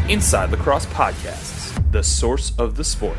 Inside Lacrosse Podcasts, the source of the sport.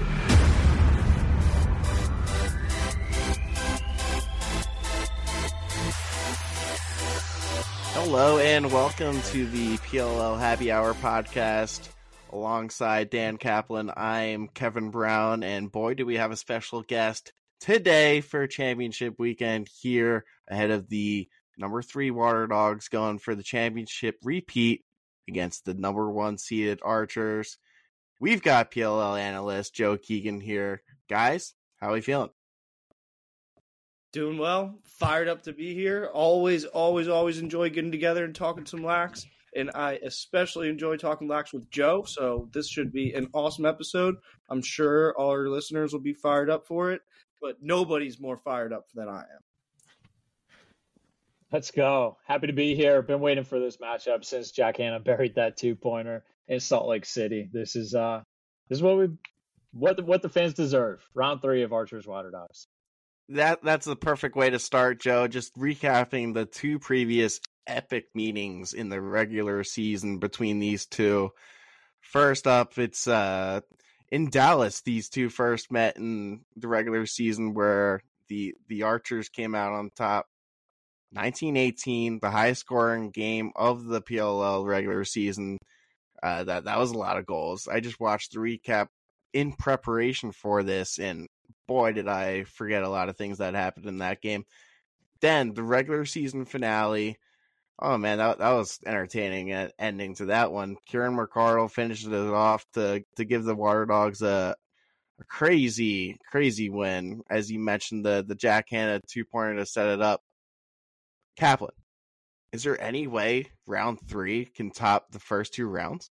Hello and welcome to the PLL Happy Hour podcast. Alongside Dan Kaplan, I'm Kevin Brown, and boy, do we have a special guest today for championship weekend here ahead of the number 3 Water Dogs going for the championship repeat against the number 1 seeded Archers. We've got PLL analyst Joe Keegan here. Guys, how are we feeling? Doing well. Fired up to be here. Always enjoy getting together and talking some lax. And I especially enjoy talking lax with Joe. So this should be an awesome episode. I'm sure all our listeners will be fired up for it. But nobody's more fired up than I am. Let's go. Happy to be here. Been waiting for this matchup since Jack Hanna buried that 2-pointer in Salt Lake City. This is what the fans deserve. Round 3 of Archers Water Dogs. That's the perfect way to start, Joe. Just recapping the 2 previous epic meetings in the regular season between these two. First up, it's in Dallas. These two first met in the regular season where the Archers came out on top. 1918, the highest scoring game of the PLL regular season. That was a lot of goals. I just watched the recap in preparation for this, and boy, did I forget a lot of things that happened in that game. Then the regular season finale. Oh man, that was entertaining ending to that one. Kieran McCardle finishes it off to give the Water Dogs a crazy win. As you mentioned, the Jack Hanna 2-pointer to set it up. Kaplan, is there any way round 3 can top the first 2 rounds?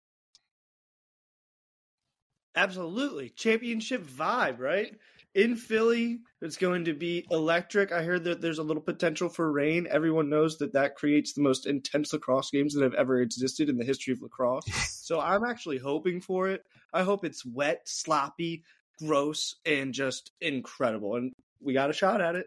Absolutely. Championship vibe, right? In Philly, it's going to be electric. I heard that there's a little potential for rain. Everyone knows that creates the most intense lacrosse games that have ever existed in the history of lacrosse. So I'm actually hoping for it. I hope it's wet, sloppy, gross, and just incredible. And we got a shot at it.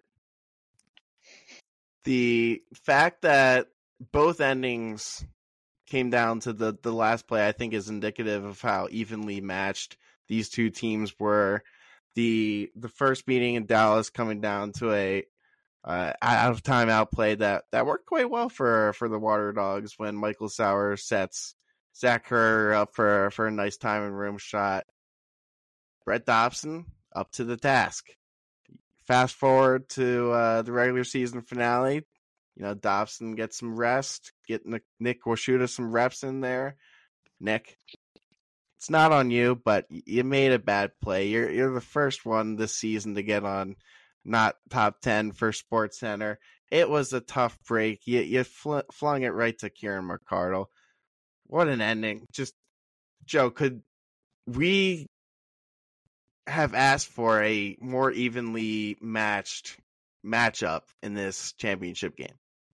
The fact that both endings came down to the last play, I think, is indicative of how evenly matched these two teams were. The first meeting in Dallas coming down to a out of timeout play that worked quite well for the Water Dogs when Michael Sauer sets Zach Kerr up for a nice time and room shot. Brett Dobson up to the task. Fast forward to the regular season finale. You know, Dobson gets some rest. Nick Washuta some reps in there. Nick, it's not on you, but you made a bad play. You're the first one this season to get on not top 10 for SportsCenter. It was a tough break. You flung it right to Kieran McCardle. What an ending. Just, Joe, could we have asked for a more evenly matched matchup in this championship game?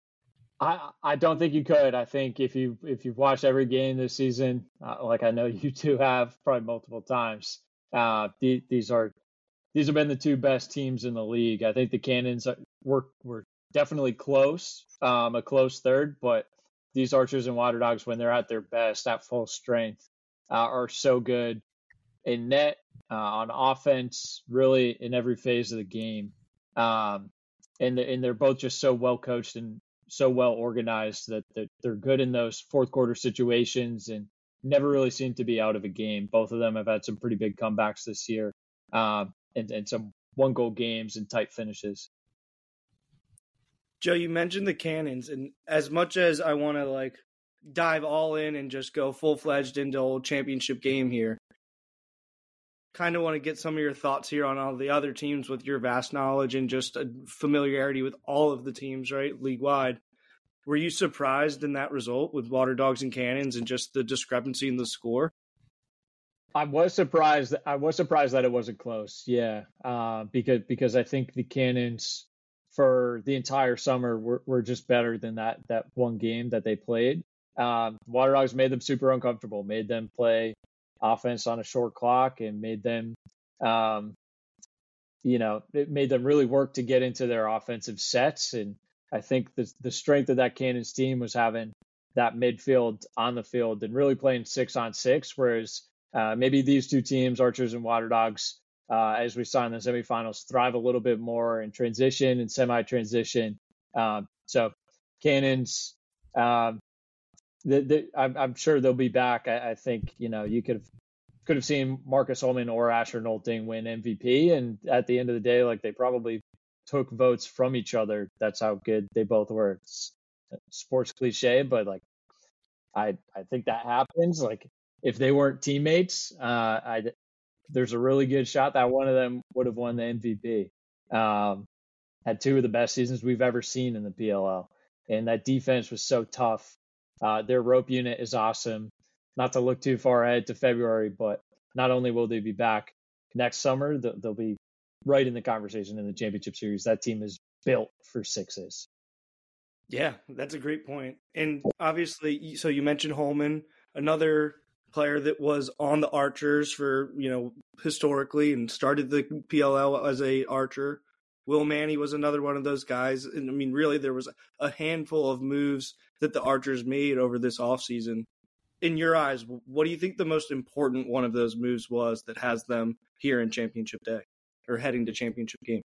I don't think you could. I think if you've watched every game this season, like I know you two have probably multiple times, these have been the 2 best teams in the league. I think the Cannons were definitely close, a close third, but these Archers and Water Dogs, when they're at their best, at full strength, are so good in net, on offense, really in every phase of the game. And they're both just so well coached and so well organized that they're good in those fourth quarter situations and never really seem to be out of a game. Both of them have had some pretty big comebacks this year, and some 1-goal games and tight finishes. Joe, you mentioned the Cannons, and as much as I want to dive all in and just go full-fledged into old championship game here, kind of want to get some of your thoughts here on all the other teams with your vast knowledge and just a familiarity with all of the teams, right, league-wide. Were you surprised in that result with Water Dogs and Cannons and just the discrepancy in the score? I was surprised that it wasn't close. Yeah, because I think the Cannons for the entire summer were just better than that one game that they played. Water Dogs made them super uncomfortable, made them play offense on a short clock, and made them, it made them really work to get into their offensive sets. And I think the strength of that Cannons team was having that midfield on the field and really playing 6-on-6, whereas maybe these two teams, Archers and Water Dogs, as we saw in the semifinals, thrive a little bit more in transition and semi-transition. So Cannons, I'm sure they'll be back. I think, you could have seen Marcus Holman or Asher Nolting win MVP, and at the end of the day, like, they probably took votes from each other. That's how good they both were. It's sports cliche, but like, I think that happens. Like, if they weren't teammates, there's a really good shot that one of them would have won the MVP. Had two of the best seasons we've ever seen in the PLL, and that defense was so tough. Their rope unit is awesome. Not to look too far ahead to February, but not only will they be back next summer, they'll be right in the conversation in the championship series. That team is built for sixes. Yeah, that's a great point. And obviously, so you mentioned Holman, another player that was on the Archers for, historically, and started the PLL as a Archer. Will Manny was another one of those guys. And I mean, really, there was a handful of moves that the Archers made over this offseason. In your eyes, what do you think the most important one of those moves was that has them here in championship day or heading to championship game?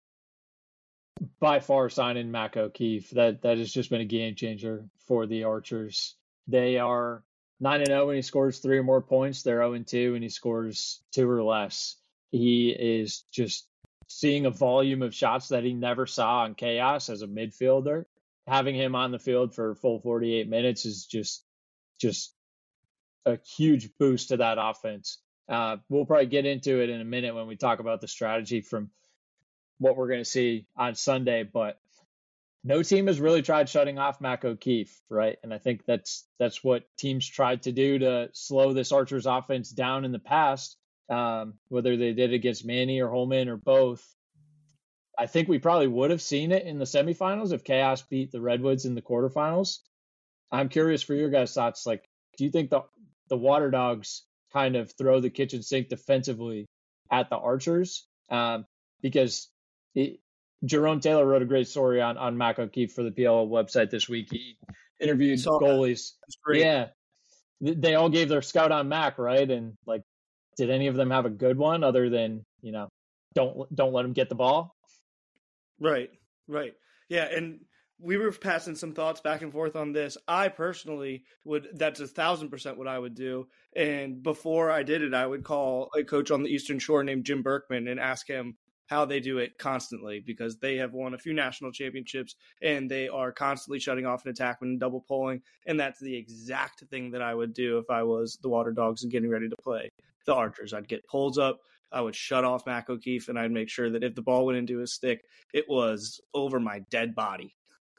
By far, signing Mac O'Keefe. That has just been a game changer for the Archers. They are 9-0 when he scores 3 or more points. They're 0-2 when he scores 2 or less. He is just seeing a volume of shots that he never saw on Chaos as a midfielder. Having him on the field for a full 48 minutes is just a huge boost to that offense. We'll probably get into it in a minute when we talk about the strategy from what we're going to see on Sunday, but no team has really tried shutting off Mac O'Keefe, right? And I think that's what teams tried to do to slow this Archers offense down in the past, whether they did it against Manny or Holman or both. I think we probably would have seen it in the semifinals if Chaos beat the Redwoods in the quarterfinals. I'm curious for your guys' thoughts. Like, do you think the Water Dogs kind of throw the kitchen sink defensively at the Archers? Because Jerome Taylor wrote a great story on Mac O'Keefe for the PLL website this week. He interviewed goalies. Yeah. They all gave their scout on Mac, right? And like, did any of them have a good one other than, don't let him get the ball? Right. Yeah. And we were passing some thoughts back and forth on this. I personally that's 1,000% what I would do. And before I did it, I would call a coach on the Eastern Shore named Jim Berkman and ask him how they do it constantly, because they have won a few national championships and they are constantly shutting off an attackman and double polling. And that's the exact thing that I would do if I was the Water Dogs and getting ready to play the Archers. I'd get pulls up. I would shut off Mac O'Keefe, and I'd make sure that if the ball went into his stick, it was over my dead body.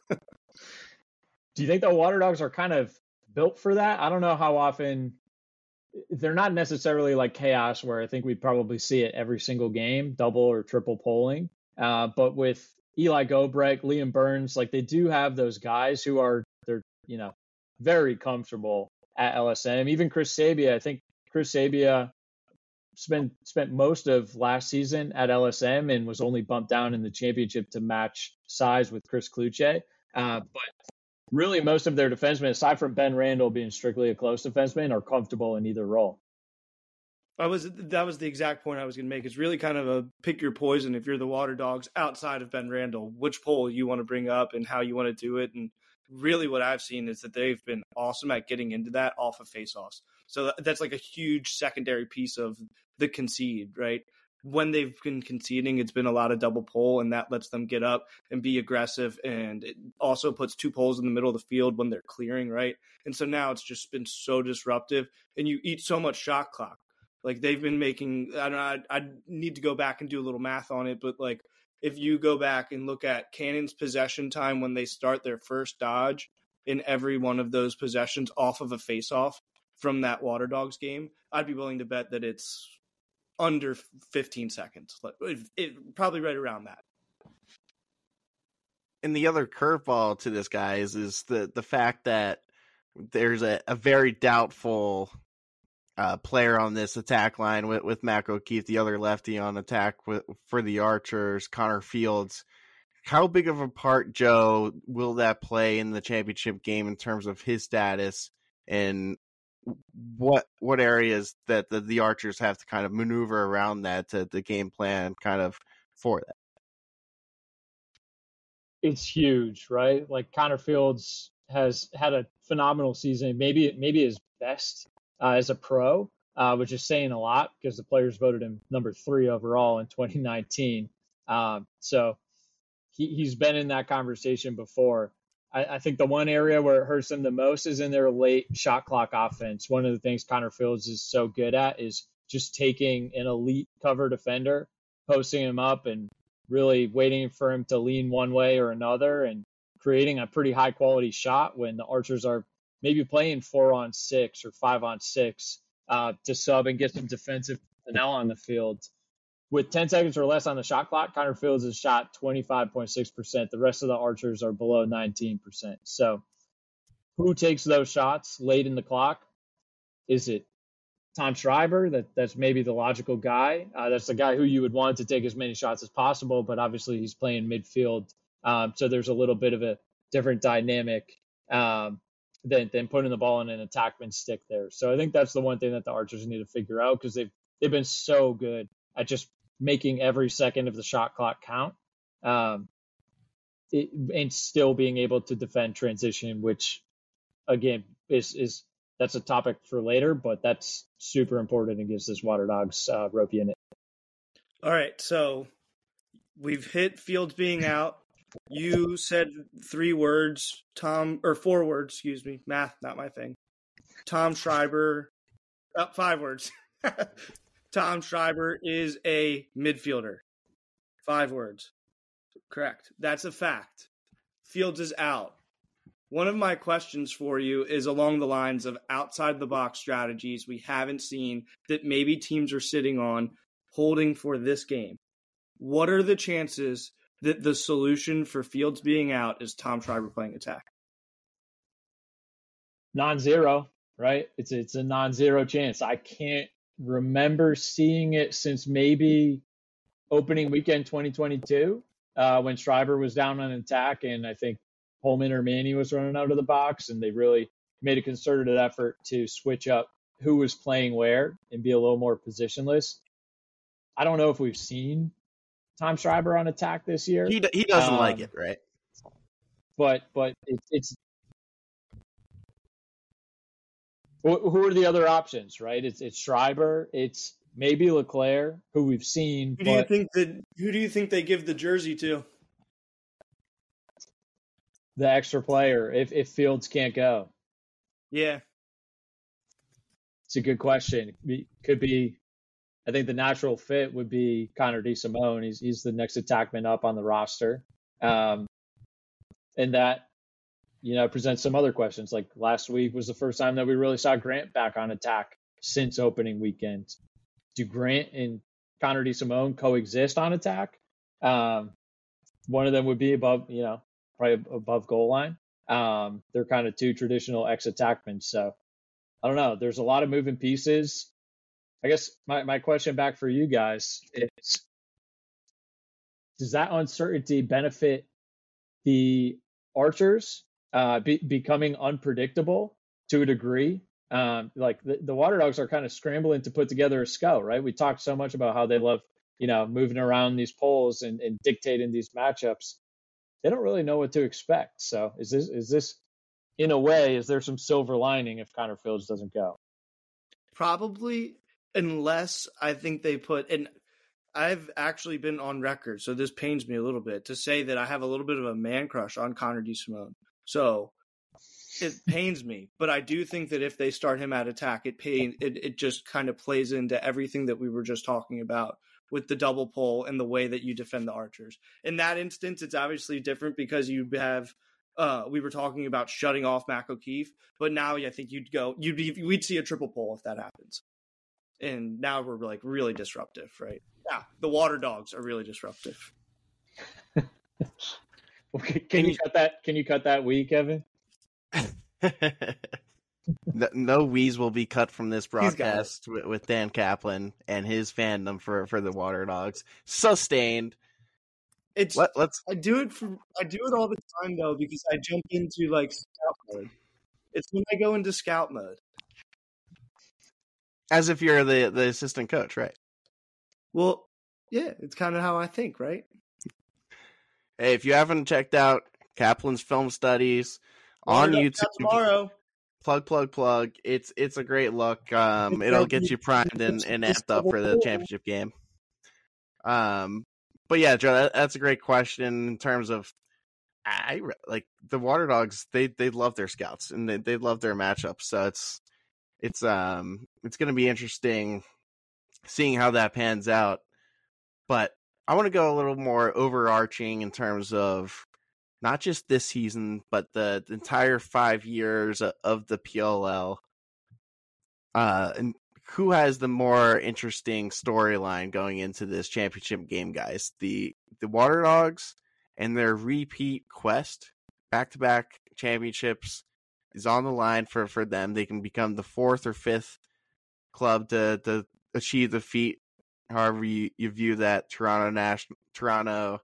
Do you think the Water Dogs are kind of built for that? I don't know how often. They're not necessarily like Chaos, where I think we'd probably see it every single game, double or triple polling. But with Eli Gobrecht, Liam Burns, like, they do have those guys who they're very comfortable at LSM. Even Chris Sabia, I think Chris Sabia spent most of last season at LSM and was only bumped down in the championship to match size with Chris Kluche. But really, most of their defensemen, aside from Ben Randall being strictly a close defenseman, are comfortable in either role. That was the exact point I was going to make. It's really kind of a pick your poison if you're the Water Dogs outside of Ben Randall, which pole you want to bring up and how you want to do it. And really what I've seen is that they've been awesome at getting into that off of faceoffs. So that's like a huge secondary piece of the concede, right? When they've been conceding, it's been a lot of double pole, and that lets them get up and be aggressive. And it also puts 2 poles in the middle of the field when they're clearing, right? And so now it's just been so disruptive, and you eat so much shot clock. Like, they've been making, I need to go back and do a little math on it, but like, if you go back and look at Cannon's possession time when they start their first dodge in every one of those possessions off of a faceoff from that Water Dogs game, I'd be willing to bet that it's under 15 seconds. Probably right around that. And the other curveball to this, guys, is the fact that there's a very doubtful player on this attack line with Mac O'Keefe, the other lefty on attack for the Archers, Connor Fields. how big of a part, Joe, will that play in the championship game in terms of his status, and what areas that the Archers have to kind of maneuver around that to the game plan kind of for that? It's huge, right? Like Connor Fields has had a phenomenal season, maybe his best as a pro, which is saying a lot because the players voted him number 3 overall in 2019. So he's been in that conversation before. I think the one area where it hurts them the most is in their late shot clock offense. One of the things Connor Fields is so good at is just taking an elite cover defender, posting him up, and really waiting for him to lean one way or another and creating a pretty high quality shot when the Archers are maybe playing 4-on-6 or 5-on-6 to sub and get some defensive personnel on the field. With 10 seconds or less on the shot clock, Connor Fields has shot 25.6%. The rest of the Archers are below 19%. So who takes those shots late in the clock? Is it Tom Schreiber? That's maybe the logical guy. That's the guy who you would want to take as many shots as possible, but obviously he's playing midfield. So there's a little bit of a different dynamic than putting the ball in an attackman stick there. So I think that's the one thing that the Archers need to figure out, because they've been so good at just making every second of the shot clock count, and still being able to defend transition, which again is that's a topic for later, but that's super important and gives this Water Dogs rope unit. All right, so we've hit Fields being out. You said 4 words, excuse me. Math, not my thing. Tom Schreiber, 5 words. Tom Schreiber is a midfielder. 5 words. Correct. That's a fact. Fields is out. One of my questions for you is along the lines of outside the box strategies we haven't seen that maybe teams are sitting on holding for this game. What are the chances that the solution for Fields being out is Tom Schreiber playing attack? Non-zero, right? It's a non-zero chance. I can't remember seeing it since maybe opening weekend 2022 when Schreiber was down on attack, and I think Holman or Manny was running out of the box, and they really made a concerted effort to switch up who was playing where and be a little more positionless. I don't know if we've seen Tom Schreiber on attack this year. He doesn't like it, right? But it's who are the other options, right? It's Schreiber, it's maybe Leclerc, who we've seen. Who do you think they give the jersey to? The extra player, if Fields can't go. Yeah. It's a good question. Could be, I think the natural fit would be Connor DeSimone. He's the next attackman up on the roster. And that, presents some other questions. Like last week was the first time that we really saw Grant back on attack since opening weekend. Do Grant and Connor DeSimone coexist on attack? One of them would be above, probably above goal line. They're kind of 2 traditional ex-attackmen. So I don't know. There's a lot of moving pieces. I guess my question back for you guys is, does that uncertainty benefit the Archers becoming unpredictable to a degree? Like the Water Dogs are kind of scrambling to put together a scout, right? We talked so much about how they love, moving around these polls and dictating these matchups. They don't really know what to expect. So is this in a way, is there some silver lining if Connor Fields doesn't go? Probably, unless I think they put, and I've actually been on record, so this pains me a little bit to say that I have a little bit of a man crush on Connor DeSimone. So it pains me, but I do think that if they start him at attack, it just kind of plays into everything that we were just talking about with the double pull and the way that you defend the Archers. In that instance, it's obviously different because you have we were talking about shutting off Mac O'Keefe, but now I think we'd see a triple pull if that happens. And now we're like really disruptive, right? Yeah, the Water Dogs are really disruptive. Can you cut that? Can you cut that week, Evan? No wheeze will be cut from this broadcast with Dan Kaplan and his fandom for the Water Dogs. Sustained. It's let's I do it all the time though because I jump into like scout mode. It's when I go into scout mode. as if you're the assistant coach, right? Well, yeah, it's kind of how I think, right? Hey, if you haven't checked out Kaplan's Film Studies on Water YouTube, tomorrow. plug. It's a great look. It'll get you primed and amped up for the championship game. But yeah, Joe, that's a great question in terms of I like the Water Dogs. They love their scouts and they love their matchups. So it's going to be interesting seeing how that pans out. But I want to go a little more overarching in terms of not just this season, but the entire 5 years of the PLL. And who has the more interesting storyline going into this championship game, guys? The Water Dogs and their repeat quest, back-to-back championships, is on the line for them. They can become the 4th or 5th club to achieve the feat, however you view that. Toronto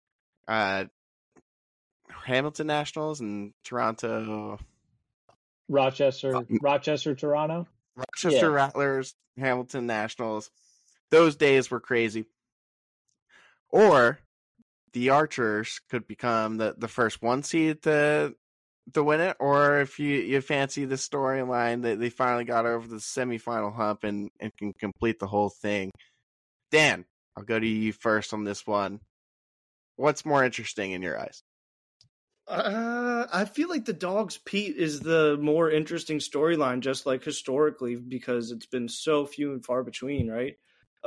Hamilton Nationals and Toronto Rochester, Toronto. Rochester Rattlers, Hamilton Nationals. Those days were crazy. Or the Archers could become the first 1 seed to win it, or if you fancy the storyline that they finally got over the semifinal hump and can complete the whole thing. Dan, I'll go to you first on this one. What's more interesting in your eyes? I feel like the Dogs Pete is the more interesting storyline, just like historically, because it's been so few and far between, right?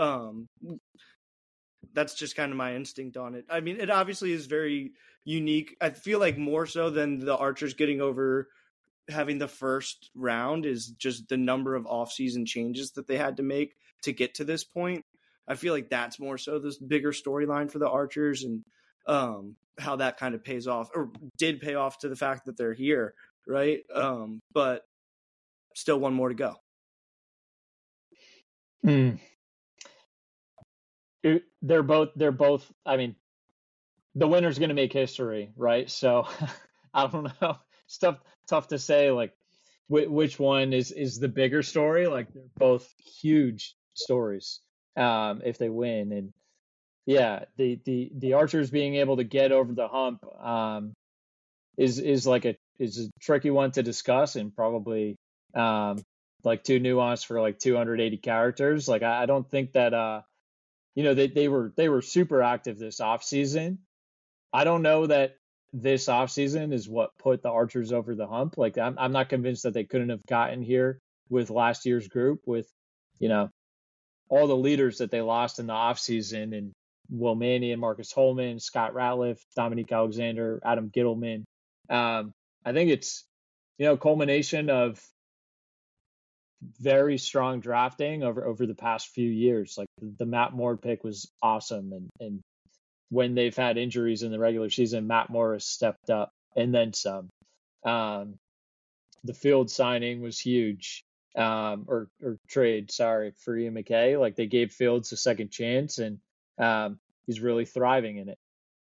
That's just kind of my instinct on it. I mean, it obviously is very unique. I feel like more so than the Archers getting over having the first round is just the number of off-season changes that they had to make to get to this point. I feel like that's more so this bigger storyline for the Archers and how that kind of pays off or did pay off to the fact that they're here, right? But still one more to go. They're both, I mean, the winner's going to make history, right? So I don't know. It's tough to say like which one is the bigger story. Like they're both huge stories if they win. And yeah, the Archers being able to get over the hump is a tricky one to discuss and probably like too nuanced for like 280 characters. Like I don't think that they were super active this offseason. I don't know that this offseason is what put the Archers over the hump. Like I'm not convinced that they couldn't have gotten here with last year's group with, all the leaders that they lost in the offseason and Will Manny and Marcus Holman, Scott Ratliff, Dominique Alexander, Adam Gittleman. I think it's, culmination of very strong drafting over the past few years. Like the Matt Moore pick was awesome. And when they've had injuries in the regular season, Matt Moore has stepped up and then some. The Field signing was huge. Or trade, for Ian McKay. Like they gave Fields a second chance and he's really thriving in it.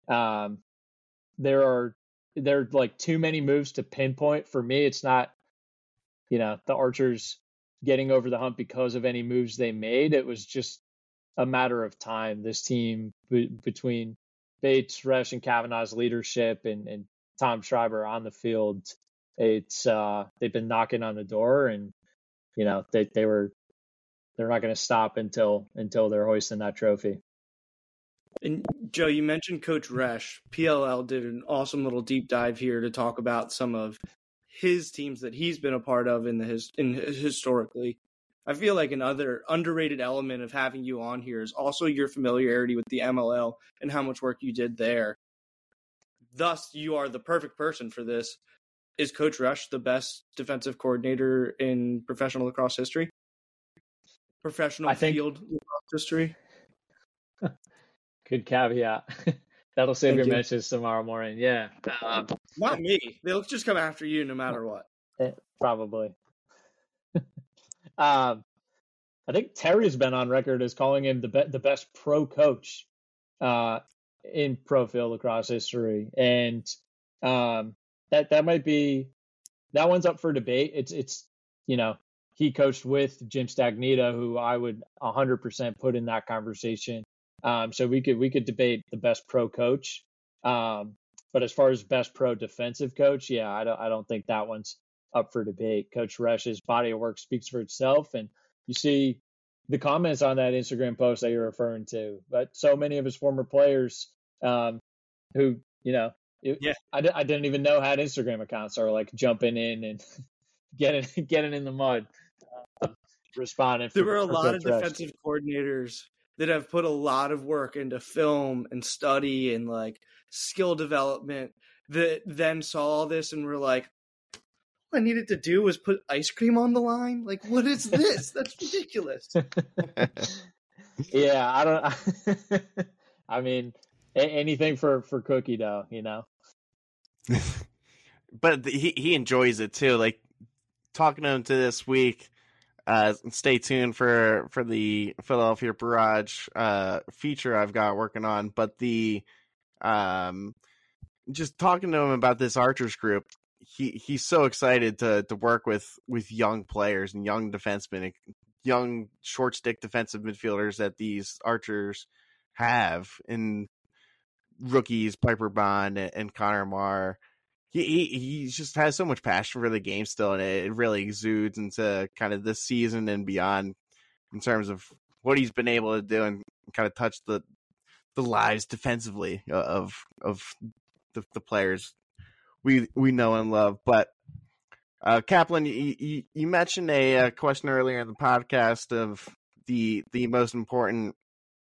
There are like too many moves to pinpoint. For me, it's not, the Archers getting over the hump because of any moves they made. It was just a matter of time. This team between Bates, Resch, and Kavanaugh's leadership and Tom Schreiber on the field, it's they've been knocking on the door and they're not going to stop until they're hoisting that trophy. And Joe, you mentioned Coach Resch. PLL did an awesome little deep dive here to talk about some of his teams that he's been a part of historically. I feel like another underrated element of having you on here is also your familiarity with the MLL and how much work you did there. Thus, you are the perfect person for this. Is Coach Resch the best defensive coordinator in professional lacrosse history? Field lacrosse history? Good caveat. That'll save your mentions tomorrow morning. Yeah. Not me. They'll just come after you no matter what. Probably. I think Terry's been on record as calling him the best pro coach in pro field lacrosse history. And that might be, that one's up for debate. It's he coached with Jim Stagnito, who I would 100% put in that conversation. So we could debate the best pro coach. But as far as best pro defensive coach, yeah, I don't think that one's up for debate. Coach Resch's body of work speaks for itself, and you see the comments on that Instagram post that you're referring to. But so many of his former players, who I didn't even know had Instagram accounts, are like jumping in and getting in the mud, responding. There were a lot of defensive coordinators that have put a lot of work into film and study and like skill development that then saw all this and were like, all I needed to do was put ice cream on the line. Like, what is this? That's ridiculous. Yeah, I don't. I mean, anything for cookie dough, But he enjoys it too. Like, talking to him to this week. Stay tuned for the Philadelphia Barrage feature I've got working on. But the just talking to him about this Archers group, he's so excited to work with young players and young defensemen, young short stick defensive midfielders that these Archers have, and rookies Piper Bond and Connor Marr. He just has so much passion for the game still, and it really exudes into kind of this season and beyond in terms of what he's been able to do and kind of touch the lives defensively of the players we know and love. But Kaplan, you mentioned a question earlier in the podcast of the most important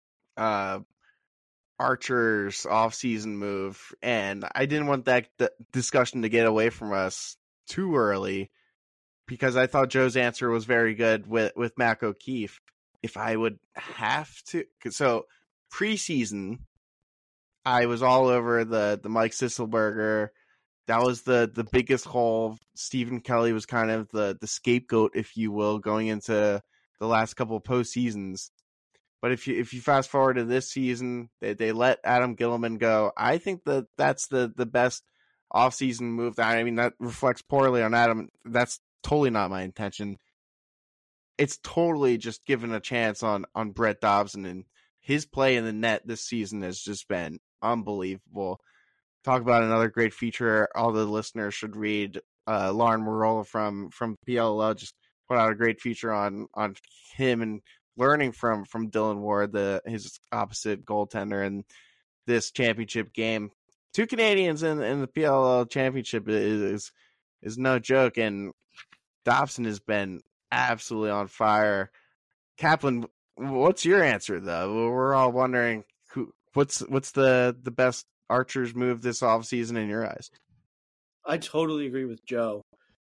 Archer's off-season move, and I didn't want that discussion to get away from us too early because I thought Joe's answer was very good with Mac O'Keefe. If I would have to, so preseason, I was all over the Mike Sisselberger. That was the biggest hole. Stephen Kelly was kind of the scapegoat, if you will, going into the last couple of postseasons. But if you fast forward to this season, they let Adam Gilliman go. I think that's the best offseason move. That reflects poorly on Adam. That's totally not my intention. It's totally just given a chance on Brett Dobson, and his play in the net this season has just been unbelievable. Talk about another great feature all the listeners should read. Lauren Marola from PLL just put out a great feature on him and learning from Dylan Ward, his opposite goaltender in this championship game. 2 Canadians in the PLL championship is no joke, and Dobson has been absolutely on fire. Kaplan, what's your answer though? We're all wondering what's the best Archers move this offseason in your eyes? I totally agree with Joe.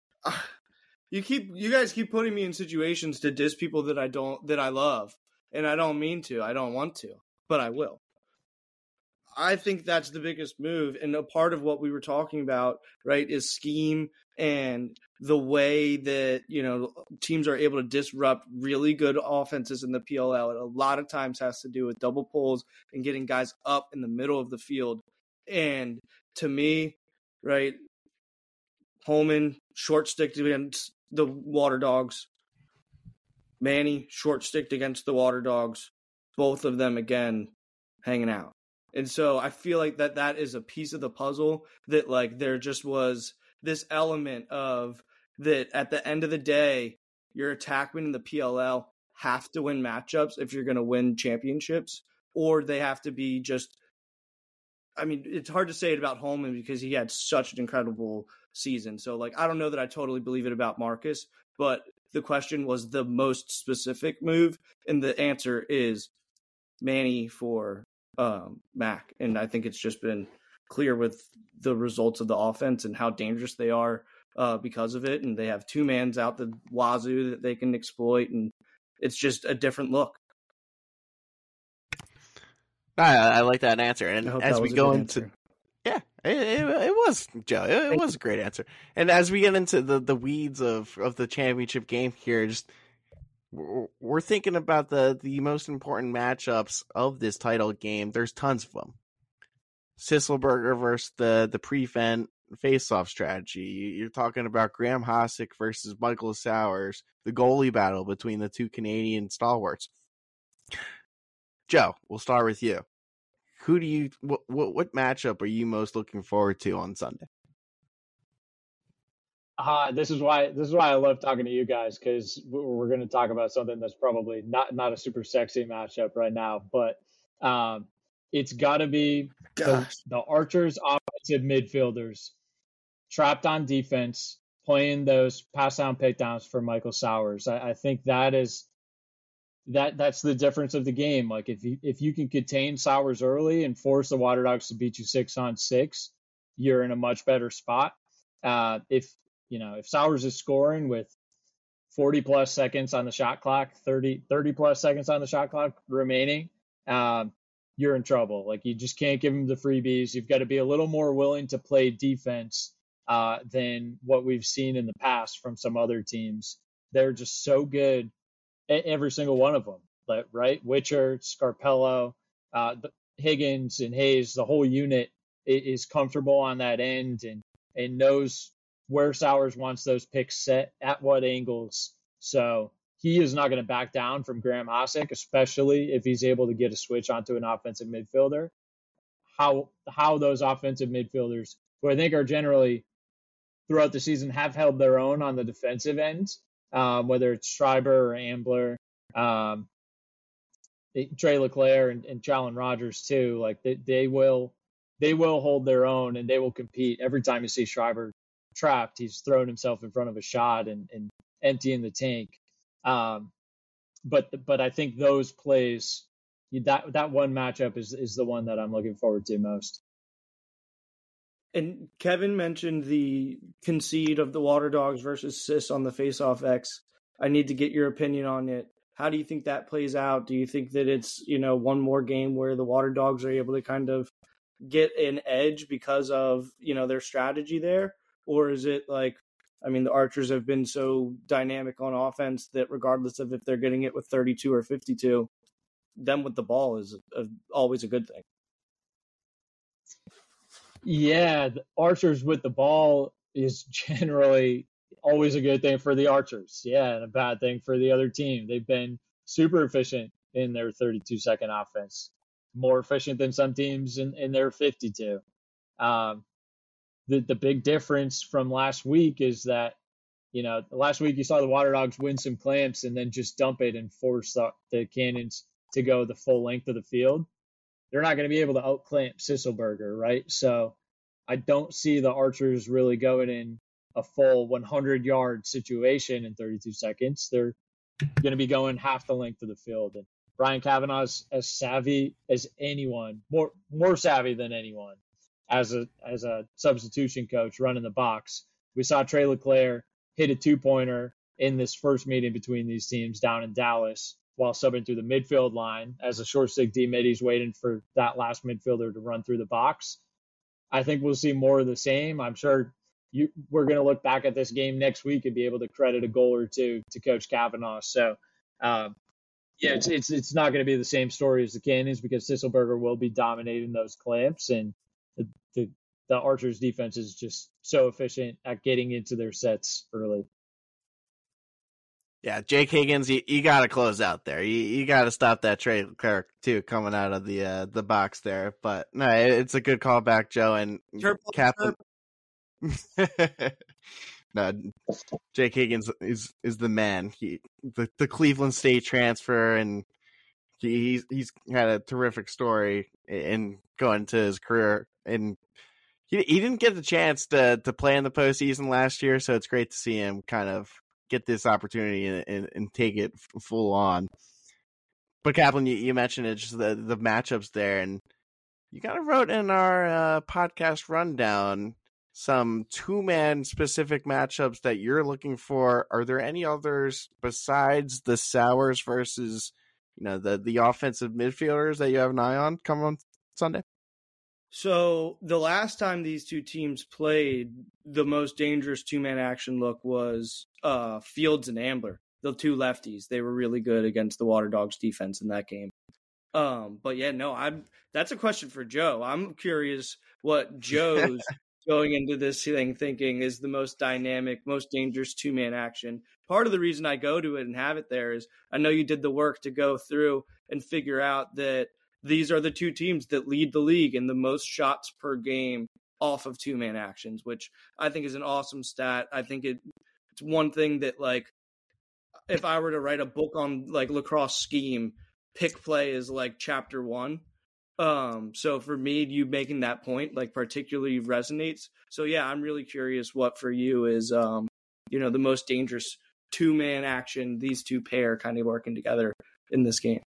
You guys keep putting me in situations to diss people that I love, and I don't mean to. I don't want to, but I will. I think that's the biggest move, and a part of what we were talking about, right, is scheme and the way that teams are able to disrupt really good offenses in the PLL. It a lot of times has to do with double pulls and getting guys up in the middle of the field. And to me, right, Holman short sticked against the Water Dogs. Manny short sticked against the Water Dogs. Both of them again hanging out. And so I feel like that is a piece of the puzzle that like there just was this element of that at the end of the day, your attackmen in the PLL have to win matchups if you're going to win championships, or they have to be just, it's hard to say it about Holman because he had such an incredible season. So like, I don't know that I totally believe it about Marcus, but the question was the most specific move. And the answer is Manny for Mac. And I think it's just been clear with the results of the offense and how dangerous they are because of it. And they have 2 mans out the wazoo that they can exploit. And it's just a different look. I like that answer. And as we go into, yeah, it was, Joe. It was a great answer. And as we get into the weeds of the championship game here, just we're thinking about the most important matchups of this title game. There's tons of them. Sisselberger versus the prevent face-off strategy. You're talking about Graham Hossack versus Michael Sowers, the goalie battle between the two Canadian stalwarts. Joe, we'll start with you. What matchup are you most looking forward to on Sunday? This is why I love talking to you guys, because we're going to talk about something that's probably not a super sexy matchup right now, but it's got to be the Archers offensive midfielders trapped on defense, playing those pass down pick downs for Michael Sowers. I think that's the difference of the game. Like if you can contain Sowers early and force the Water Dogs to beat you 6-on-6, you're in a much better spot. If Sowers is scoring with 40 plus seconds on the shot clock, 30 plus seconds on the shot clock remaining, you're in trouble. Like, you just can't give him the freebies. You've got to be a little more willing to play defense than what we've seen in the past from some other teams. They're just so good, every single one of them, right? Witcher, Scarpello, Higgins, and Hayes, the whole unit is comfortable on that end and knows where Sowers wants those picks set, at what angles. So he is not going to back down from Graham Hossack, especially if he's able to get a switch onto an offensive midfielder. How those offensive midfielders, who I think are generally throughout the season have held their own on the defensive end, whether it's Schreiber or Ambler, Trey Leclaire and Challen Rogers too. Like they will hold their own and they will compete. Every time you see Schreiber trapped, he's thrown himself in front of a shot and emptying the tank. But I think those plays, that one matchup is the one that I'm looking forward to most. And Kevin mentioned the concede of the Water Dogs versus Sis on the Face-Off X. I need to get your opinion on it. How do you think that plays out? Do you think that it's, one more game where the Water Dogs are able to kind of get an edge because of, their strategy there? Or is it like, the Archers have been so dynamic on offense that regardless of if they're getting it with 32 or 52, them with the ball is always a good thing. Yeah, the Archers with the ball is generally always a good thing for the Archers. Yeah, and a bad thing for the other team. They've been super efficient in their 32-second offense, more efficient than some teams in their 52. The big difference from last week is that, last week you saw the Water Dogs win some clamps and then just dump it and force the Cannons to go the full length of the field. They're not going to be able to out-clamp Sisselberger, right? So I don't see the Archers really going in a full 100-yard situation in 32 seconds. They're going to be going half the length of the field. And Brian Kavanaugh's as savvy as anyone, more savvy than anyone as a substitution coach running the box. We saw Trey Leclaire hit a two-pointer in this first meeting between these teams down in Dallas while subbing through the midfield line. As a short stick D-mid, he's waiting for that last midfielder to run through the box. I think we'll see more of the same. I'm sure we're going to look back at this game next week and be able to credit a goal or two to Coach Kavanaugh. So, it's not going to be the same story as the Cannons because Sisselberger will be dominating those clamps, and the Archers defense is just so efficient at getting into their sets early. Yeah, Jake Higgins, you got to close out there. You got to stop that Trey Leclaire too coming out of the box there. But no, it's a good callback, Joe and Captain. No, Jake Higgins is the man. The Cleveland State transfer, and he's had a terrific story in going to his career. And he didn't get the chance to play in the postseason last year, so it's great to see him kind of get this opportunity and take it full on. But Kaplan, you mentioned it, just the matchups there, and you kind of wrote in our podcast rundown some two-man specific matchups that you're looking for. Are there any others besides the Sowers versus the offensive midfielders that you have an eye on coming on Sunday? So the last time these two teams played, the most dangerous two-man action look was Fields and Ambler, the two lefties. They were really good against the Water Dogs defense in that game. But yeah, no, that's a question for Joe. I'm curious what Joe's going into this thing thinking is the most dynamic, most dangerous 2-man action. Part of the reason I go to it and have it there is I know you did the work to go through and figure out that these are the two teams that lead the league in the most shots per game off of 2-man actions, which I think is an awesome stat. I think it's one thing that, like, if I were to write a book on like lacrosse scheme, pick play is like chapter 1. So for me, you making that point like particularly resonates. So yeah, I'm really curious what for you is the most dangerous 2-man action, these two pair kind of working together in this game.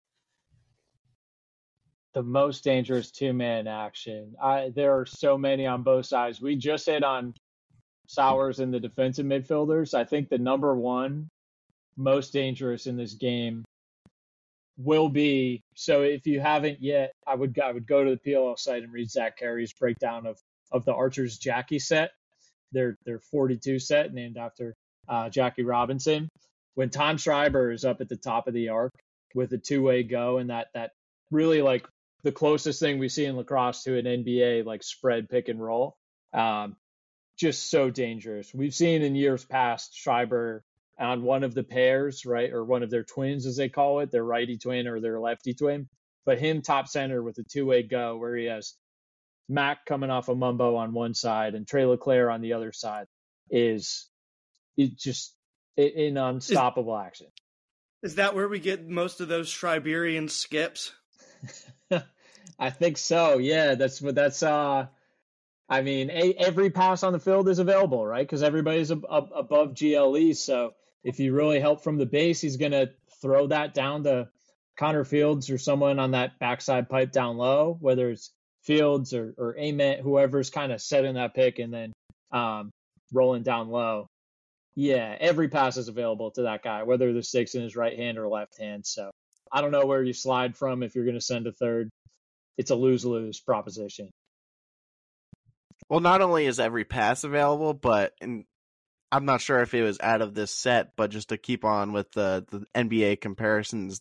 The most dangerous 2-man action. There are so many on both sides. We just hit on Sowers and the defensive midfielders. I think the number one most dangerous in this game will be, so if you haven't yet, I would go to the PLL site and read Zach Carey's breakdown of the Archer's Jackie set, their 42 set named after Jackie Robinson. When Tom Schreiber is up at the top of the arc with a two-way go, and that really like the closest thing we see in lacrosse to an NBA like spread pick and roll, just so dangerous. We've seen in years past Schreiber on one of the pairs, right, or one of their twins, as they call it, their righty twin or their lefty twin, but him top center with a two-way go where he has Mac coming off a Mumbo on one side and Trey LeClaire on the other side is just an unstoppable action. Is that where we get most of those Schreiberian skips? I think so. Yeah, that's I mean, every pass on the field is available, right? Because everybody's above GLE. So if you really help from the base, he's going to throw that down to Connor Fields or someone on that backside pipe down low, whether it's Fields or Ament, whoever's kind of setting that pick and then rolling down low. Yeah, every pass is available to that guy, whether the stick's in his right hand or left hand. So I don't know where you slide from if you're going to send a third. It's a lose-lose proposition. Well, not only is every pass available, but I'm not sure if it was out of this set, but just to keep on with the NBA comparisons,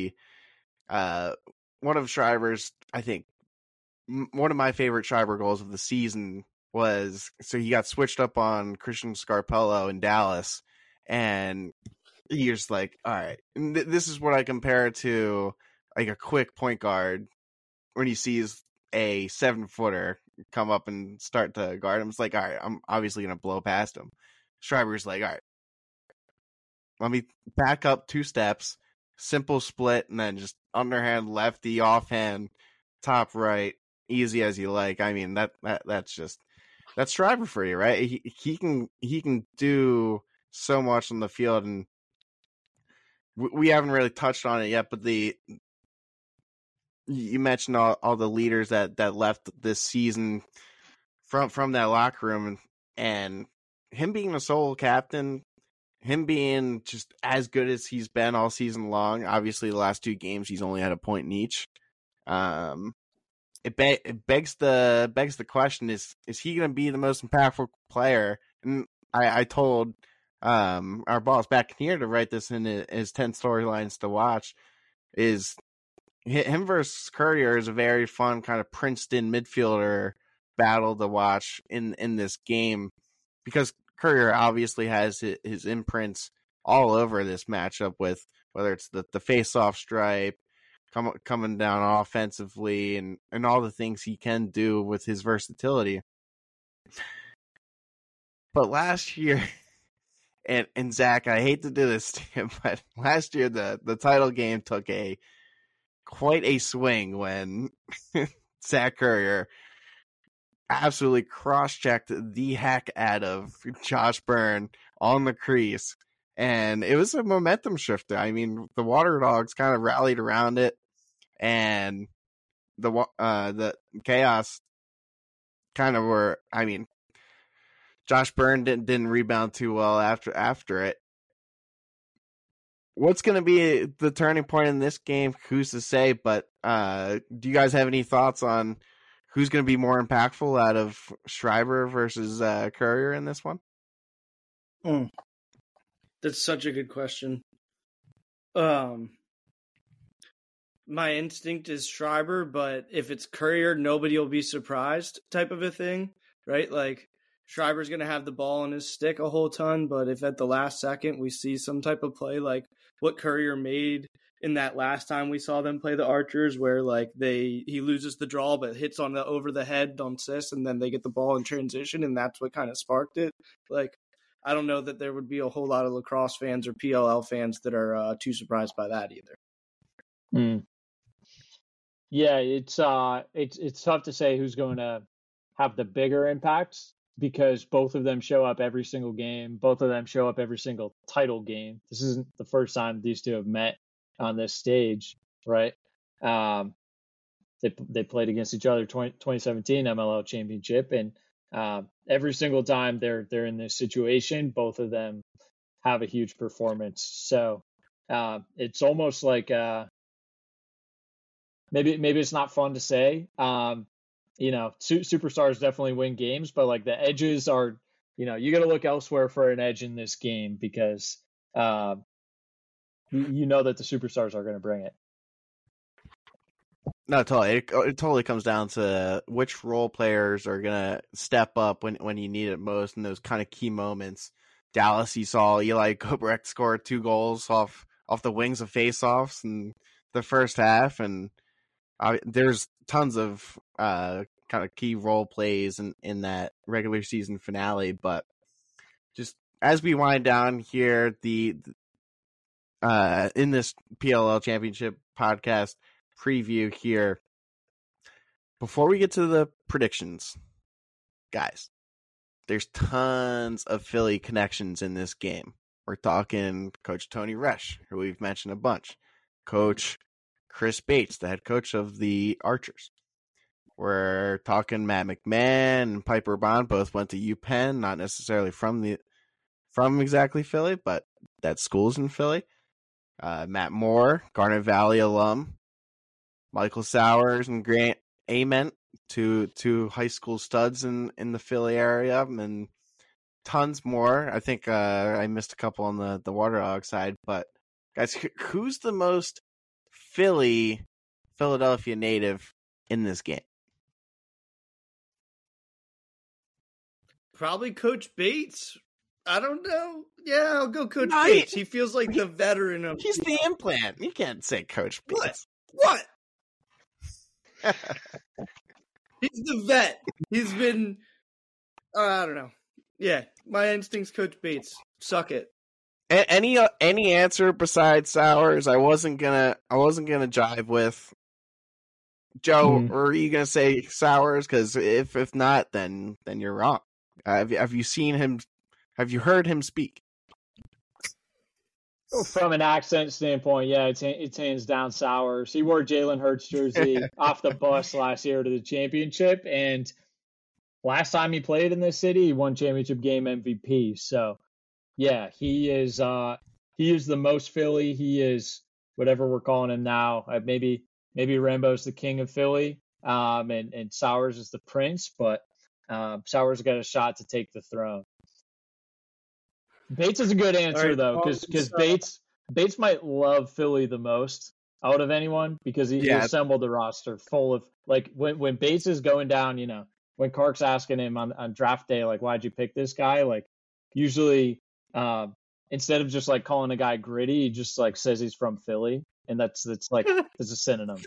one of Schreiber's, I think, one of my favorite Schreiber goals of the season was, so he got switched up on Christian Scarpello in Dallas, and you're just like, all right, this is what I compare it to, like a quick point guard when he sees a 7-footer come up and start to guard him. It's like, all right, I'm obviously going to blow past him. Schreiber's like, all right, let me back up 2 steps, simple split, and then just underhand lefty, offhand, top right, easy as you like. I mean, that's Schreiber for you, right? He can do so much on the field, and we haven't really touched on it yet, but you mentioned all the leaders that left this season from that locker room, and him being a sole captain, him being just as good as he's been all season long. Obviously, the last 2 games he's only had a point in each. It begs the question: is he going to be the most impactful player? And I told our boss back here to write this in his 10 storylines to watch. Is him versus Courier is a very fun kind of Princeton midfielder battle to watch in this game, because Courier obviously has his imprints all over this matchup, with whether it's the face-off stripe, coming down offensively, and all the things he can do with his versatility. But last year, and Zach, I hate to do this to him, but last year the title game took quite a swing when Zach Courier absolutely cross-checked the heck out of Josh Byrne on the crease, and it was a momentum shifter. I mean, the Water Dogs kind of rallied around it, and the Chaos kind of were. I mean, Josh Byrne didn't rebound too well after it. What's going to be the turning point in this game? Who's to say? But do you guys have any thoughts on who's going to be more impactful out of Schreiber versus Courier in this one? That's such a good question. my instinct is Schreiber, but if it's Courier, nobody will be surprised type of a thing, right? Like Schreiber's going to have the ball on his stick a whole ton, but if at the last second we see some type of play like what Courier made in that last time we saw them play the Archers, where like he loses the draw but hits on the over the head on Sis, and then they get the ball in transition, and that's what kind of sparked it. Like I don't know that there would be a whole lot of lacrosse fans or PLL fans that are too surprised by that either. Yeah, it's tough to say who's going to have the bigger impacts because both of them show up every single game. Both of them show up every single title game. This isn't the first time these two have met on this stage, right? They played against each other 2017 MLL championship, and every single time they're in this situation, both of them have a huge performance. So it's almost like maybe it's not fun to say. Superstars definitely win games, but like the edges are, you got to look elsewhere for an edge in this game because that the superstars are going to bring it. No, totally. It totally comes down to which role players are gonna step up when you need it most in those kind of key moments. Dallas, you saw Eli Gobrek score 2 goals off the wings of faceoffs in the first half, and there's tons of kind of key role plays in that regular season finale. But just as we wind down here, in this PLL Championship podcast preview here, before we get to the predictions, guys, there's tons of Philly connections in this game. We're talking Coach Tony Resch, who we've mentioned a bunch, Coach Chris Bates, the head coach of the Archers. We're talking Matt McMahon and Piper Bond, both went to UPenn, not necessarily from exactly Philly, but that school's in Philly. Matt Moore, Garnet Valley alum. Michael Sowers and Grant Ament, two high school studs in the Philly area, and tons more. I think I missed a couple on the Waterlog side, but guys, who's the most Philadelphia native in this game? Probably Coach Bates. I don't know. Yeah, I'll go Coach Bates. He feels like the veteran of. He's the implant. You can't say Coach Bates. What? He's the vet. He's been. I don't know. Yeah, my instincts, Coach Bates. Suck it. Any answer besides Sowers? I wasn't gonna jive with Joe. Or are you gonna say Sowers? Because if not, then you're wrong. Have you seen him? Have you heard him speak? From an accent standpoint, yeah, it's hands down Sowers. He wore Jalen Hurts jersey off the bus last year to the championship, and last time he played in this city, he won championship game MVP. So, yeah, he is the most Philly. He is whatever we're calling him now. Maybe Rambo's the king of Philly, and Sowers is the prince, but Sowers got a shot to take the throne. Bates is a good answer, right, though, because Bates might love Philly the most out of anyone because he assembled a roster full of, like, when Bates is going down, when Clark's asking him on draft day, like, why'd you pick this guy? Like, usually instead of just, like, calling a guy gritty, he just, like, says he's from Philly, and that's like, it's a synonym.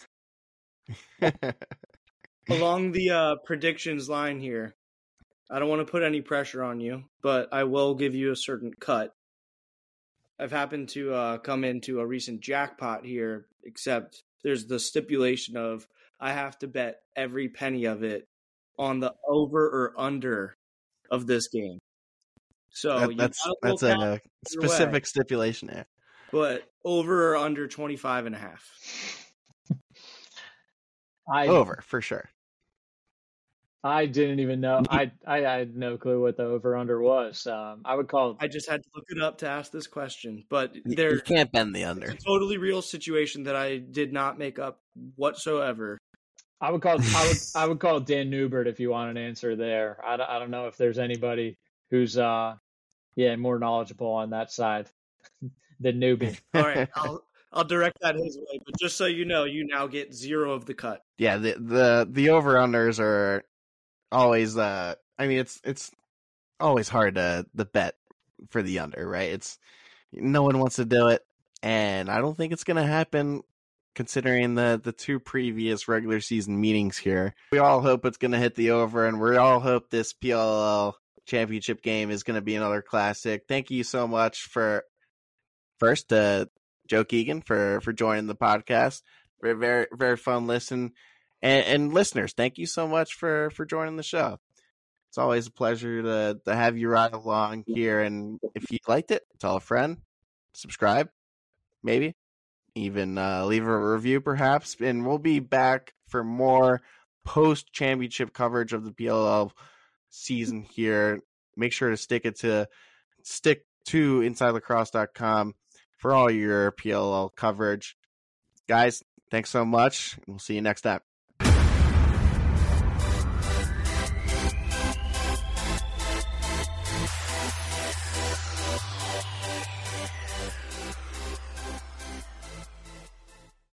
Along the predictions line here, I don't want to put any pressure on you, but I will give you a certain cut. I've happened to come into a recent jackpot here, except there's the stipulation of I have to bet every penny of it on the over or under of this game. So that's a specific stipulation there. But over or under 25.5. Over, for sure. I didn't even know. I had no clue what the over-under was. I just had to look it up to ask this question. But you can't bend the under. It's a totally real situation that I did not make up whatsoever. I would call Dan Newbert if you want an answer there. I don't know if there's anybody who's more knowledgeable on that side than Newbie. All right, I'll direct that his way. But just so you know, you now get 0 of the cut. Yeah, the over unders are always I mean it's always hard to bet for the under, right? It's no one wants to do it, and I don't think it's gonna happen considering the two previous regular season meetings here. We all hope it's gonna hit the over, and we all hope this PLL championship game is gonna be another classic. Thank you so much for first Joe Keegan for joining the podcast. Very very fun listen. And listeners, thank you so much for joining the show. It's always a pleasure to have you ride along here. And if you liked it, tell a friend, subscribe, maybe even leave a review, perhaps. And we'll be back for more post-championship coverage of the PLL season here. Make sure to stick to InsideLacrosse.com for all your PLL coverage. Guys, thanks so much. We'll see you next time.